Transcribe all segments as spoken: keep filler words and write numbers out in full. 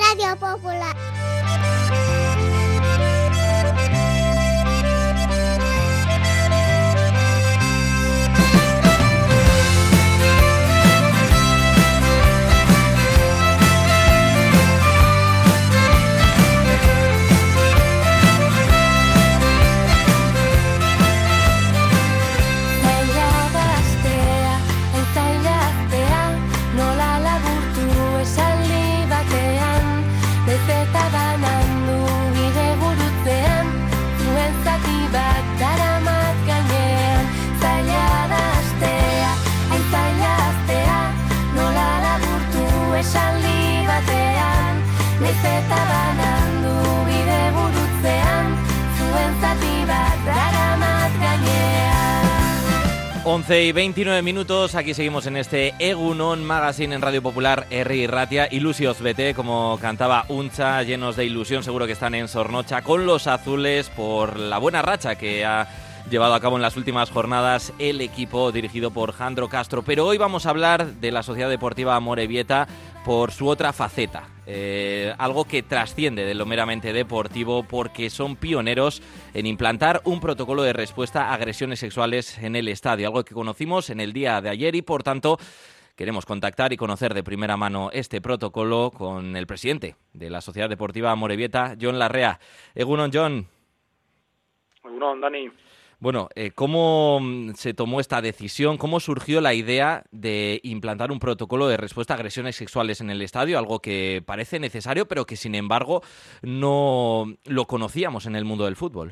Radio Popular. once y veintinueve minutos, aquí seguimos en este Egunon Magazine en Radio Popular, Herri Ratia, Ilusioz bete, como cantaba Uncha, llenos de ilusión, seguro que están en Zornotza con los azules por la buena racha que ha llevado a cabo en las últimas jornadas el equipo dirigido por Jandro Castro. Pero hoy vamos a hablar de la Sociedad Deportiva Amorebieta por su otra faceta, eh, algo que trasciende de lo meramente deportivo porque son pioneros en implantar un protocolo de respuesta a agresiones sexuales en el estadio, algo que conocimos en el día de ayer y por tanto queremos contactar y conocer de primera mano este protocolo con el presidente de la Sociedad Deportiva Amorebieta, Jon Larrea. Egunon, Jon. Egunon, Dani. Bueno, eh, ¿cómo se tomó esta decisión? ¿Cómo surgió la idea de implantar un protocolo de respuesta a agresiones sexuales en el estadio? Algo que parece necesario, pero que sin embargo no lo conocíamos en el mundo del fútbol.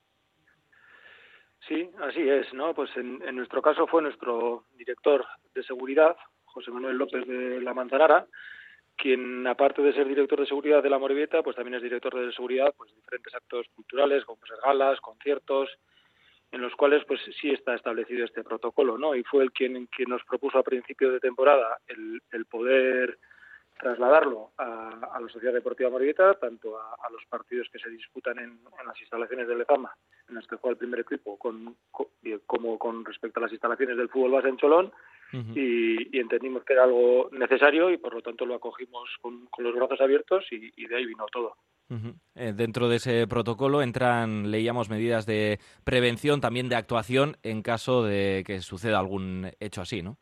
Sí, así es, ¿no? Pues en, en nuestro caso fue nuestro director de seguridad, José Manuel López de la Manzanara, quien aparte de ser director de seguridad de la Amorebieta, pues también es director de seguridad pues de diferentes actos culturales, como ser galas, conciertos, en los cuales pues sí está establecido este protocolo, ¿no? Y fue el quien, quien nos propuso a principio de temporada el, el poder trasladarlo a, a la Sociedad Deportiva Amorebieta, tanto a, a los partidos que se disputan en, en las instalaciones del Lezama, en las que juega el primer equipo, con, con, como con respecto a las instalaciones del fútbol base en Cholón, uh-huh. y, y entendimos que era algo necesario y por lo tanto lo acogimos con, con los brazos abiertos y, y de ahí vino todo. Uh-huh. Eh, dentro de ese protocolo entran, leíamos, medidas de prevención, también de actuación en caso de que suceda algún hecho así, ¿no?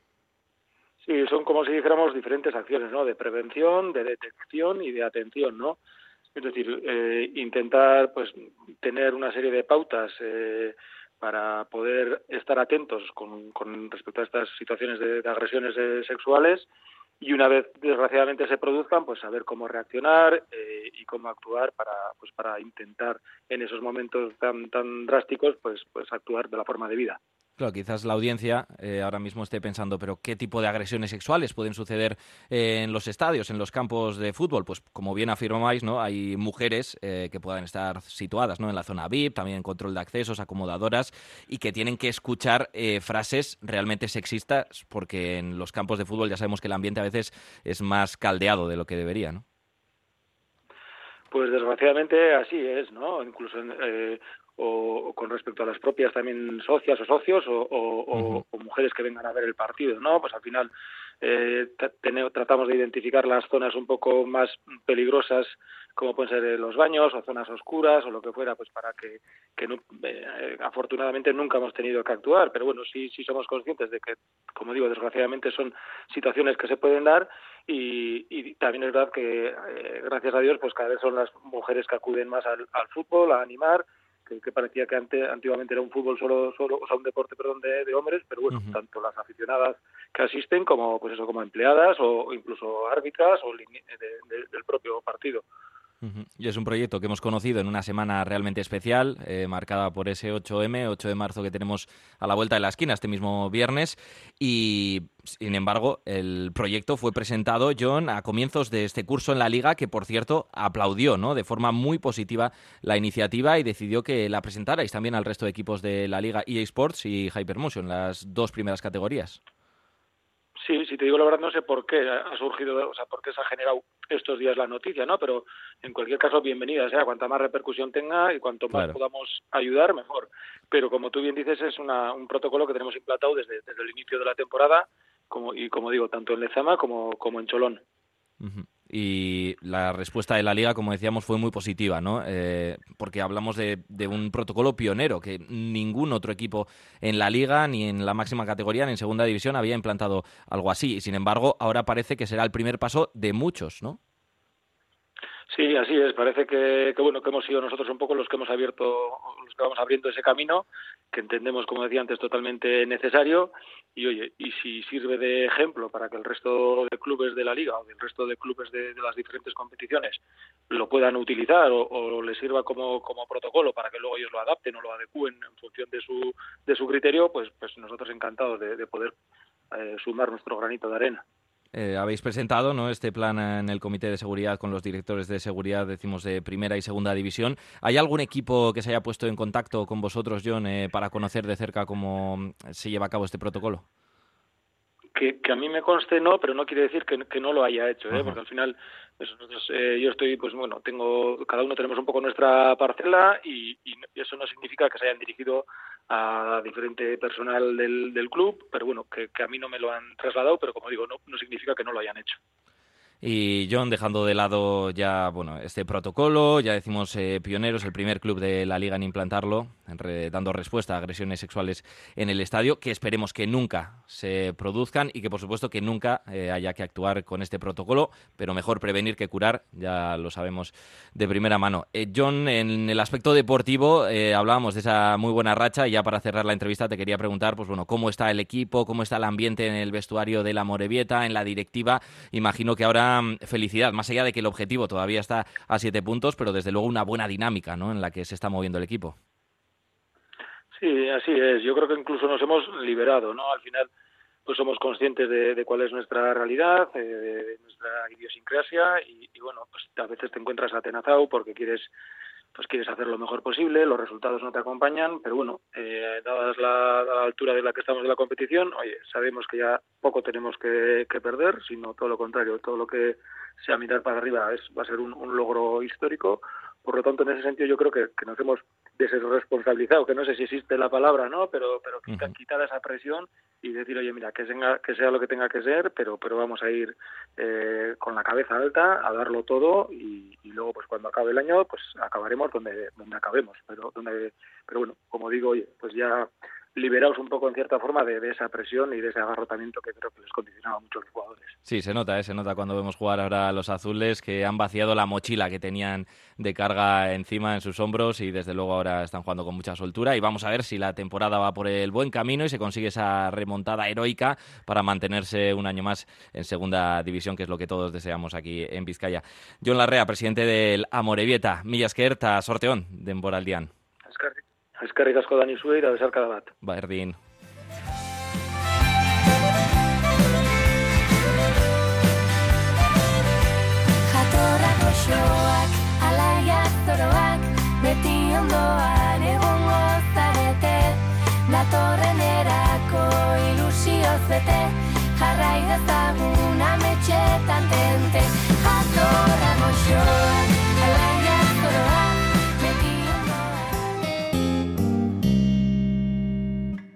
Sí, son como si dijéramos diferentes acciones, ¿no? De prevención, de detección y de atención, ¿no? Es decir, eh, intentar pues tener una serie de pautas eh, para poder estar atentos con, con respecto a estas situaciones de, de agresiones eh, sexuales. Y una vez, desgraciadamente, se produzcan, pues saber cómo reaccionar eh, y cómo actuar para pues para intentar, en esos momentos tan tan drásticos, pues pues actuar de la forma debida. Claro, quizás la audiencia eh, ahora mismo esté pensando, pero ¿qué tipo de agresiones sexuales pueden suceder eh, en los estadios, en los campos de fútbol? Pues como bien afirmáis, ¿no? Hay mujeres eh, que puedan estar situadas, ¿no? En la zona V I P, también en control de accesos, acomodadoras, y que tienen que escuchar eh, frases realmente sexistas, porque en los campos de fútbol ya sabemos que el ambiente a veces es más caldeado de lo que debería, ¿no? Pues desgraciadamente así es, ¿no? Incluso eh, o con respecto a las propias también socias o socios o, o, uh-huh. o mujeres que vengan a ver el partido, ¿no? Pues al final eh, t- tratamos de identificar las zonas un poco más peligrosas, como pueden ser los baños o zonas oscuras o lo que fuera, pues para que, que no, eh, afortunadamente nunca hemos tenido que actuar, pero bueno, sí, sí somos conscientes de que, como digo, desgraciadamente son situaciones que se pueden dar y, y también es verdad que, eh, gracias a Dios, pues cada vez son las mujeres que acuden más al, al fútbol, a animar, que, que parecía que ante, antiguamente era un fútbol solo, solo, o sea, un deporte, perdón, de, de hombres, pero bueno, uh-huh. tanto las aficionadas que asisten como, pues eso, como empleadas o incluso árbitras o de, de, del propio partido. Uh-huh. Y es un proyecto que hemos conocido en una semana realmente especial, eh, marcada por ese ocho eme, ocho de marzo que tenemos a la vuelta de la esquina este mismo viernes, y sin embargo el proyecto fue presentado, Jon, a comienzos de este curso en la Liga, que por cierto aplaudió, ¿no?, de forma muy positiva la iniciativa y decidió que la presentarais también al resto de equipos de la Liga E A Sports y Hypermotion, las dos primeras categorías. Sí, si te digo la verdad, no sé por qué ha surgido, o sea, por qué se ha generado estos días la noticia, ¿no? Pero en cualquier caso, bienvenida sea, cuanta más repercusión tenga y cuanto más claro. podamos ayudar, mejor. Pero como tú bien dices, es una, un protocolo que tenemos implantado desde, desde el inicio de la temporada, como y como digo, tanto en Lezama como, como en Cholón. Uh-huh. Y la respuesta de la Liga, como decíamos, fue muy positiva, ¿no? Eh, porque hablamos de, de un protocolo pionero, que ningún otro equipo en la Liga, ni en la máxima categoría, ni en Segunda División, había implantado algo así. Y sin embargo, ahora parece que será el primer paso de muchos, ¿no? Sí, así es. Parece que, que bueno que hemos sido nosotros un poco los que hemos abierto, los que vamos abriendo ese camino, que entendemos, como decía antes, totalmente necesario. Y oye, y si sirve de ejemplo para que el resto de clubes de la Liga o del resto de clubes de, de las diferentes competiciones lo puedan utilizar o, o les sirva como, como protocolo para que luego ellos lo adapten o lo adecúen en función de su de su criterio, pues pues nosotros encantados de, de poder eh, sumar nuestro granito de arena. Eh, habéis presentado, ¿no?, este plan en el Comité de Seguridad con los directores de seguridad, decimos, de Primera y Segunda División. ¿Hay algún equipo que se haya puesto en contacto con vosotros, John, eh, para conocer de cerca cómo se lleva a cabo este protocolo? Que, que a mí me conste no, pero no quiere decir que, que no lo haya hecho, ¿eh? Ajá. Porque al final nosotros, eh, yo estoy, pues bueno, tengo, cada uno tenemos un poco nuestra parcela y, y eso no significa que se hayan dirigido a diferente personal del, del club, pero bueno, que, que a mí no me lo han trasladado, pero como digo, no, no significa que no lo hayan hecho. Y John, dejando de lado ya bueno este protocolo, ya decimos eh, pioneros, el primer club de la Liga en implantarlo, en re, dando respuesta a agresiones sexuales en el estadio, que esperemos que nunca se produzcan y que por supuesto que nunca eh, haya que actuar con este protocolo, pero mejor prevenir que curar, ya lo sabemos de primera mano. Eh, John, en el aspecto deportivo eh, hablábamos de esa muy buena racha y ya para cerrar la entrevista te quería preguntar, pues bueno, cómo está el equipo, cómo está el ambiente en el vestuario de la Amorebieta, en la directiva. Imagino que ahora felicidad, más allá de que el objetivo todavía está a siete puntos, pero desde luego una buena dinámica, ¿no?, en la que se está moviendo el equipo. Sí, así es. Yo creo que incluso nos hemos liberado, ¿no? Al final, pues somos conscientes de, de cuál es nuestra realidad, eh, de nuestra idiosincrasia y, y bueno, pues a veces te encuentras atenazado porque quieres pues quieres hacer lo mejor posible, los resultados no te acompañan, pero bueno, eh, dadas la, la altura de la que estamos de la competición, oye, sabemos que ya poco tenemos que, que perder, sino todo lo contrario, todo lo que sea mirar para arriba es va a ser un, un logro histórico. Por lo tanto, en ese sentido yo creo que, que nos hemos desresponsabilizado, que no sé si existe la palabra, ¿no? Pero pero uh-huh. quitar esa presión y decir, oye, mira, que sea, que sea lo que tenga que ser, pero pero vamos a ir eh, con la cabeza alta, a darlo todo y, y luego, pues cuando acabe el año, pues acabaremos donde donde acabemos. Pero donde pero bueno, como digo, oye, pues ya liberaos un poco en cierta forma de, de esa presión y de ese agarrotamiento que creo que les condicionaba mucho a los jugadores. Sí, se nota, ¿eh? se nota cuando vemos jugar ahora a los azules que han vaciado la mochila que tenían de carga encima en sus hombros y desde luego ahora están jugando con mucha soltura y vamos a ver si la temporada va por el buen camino y se consigue esa remontada heroica para mantenerse un año más en Segunda División, que es lo que todos deseamos aquí en Vizcaya. John Larrea, presidente del Amorebieta, mila esker eta sorteon denboraldian. Eskerrik asko Dani zuei da besarkada bat. Berdin.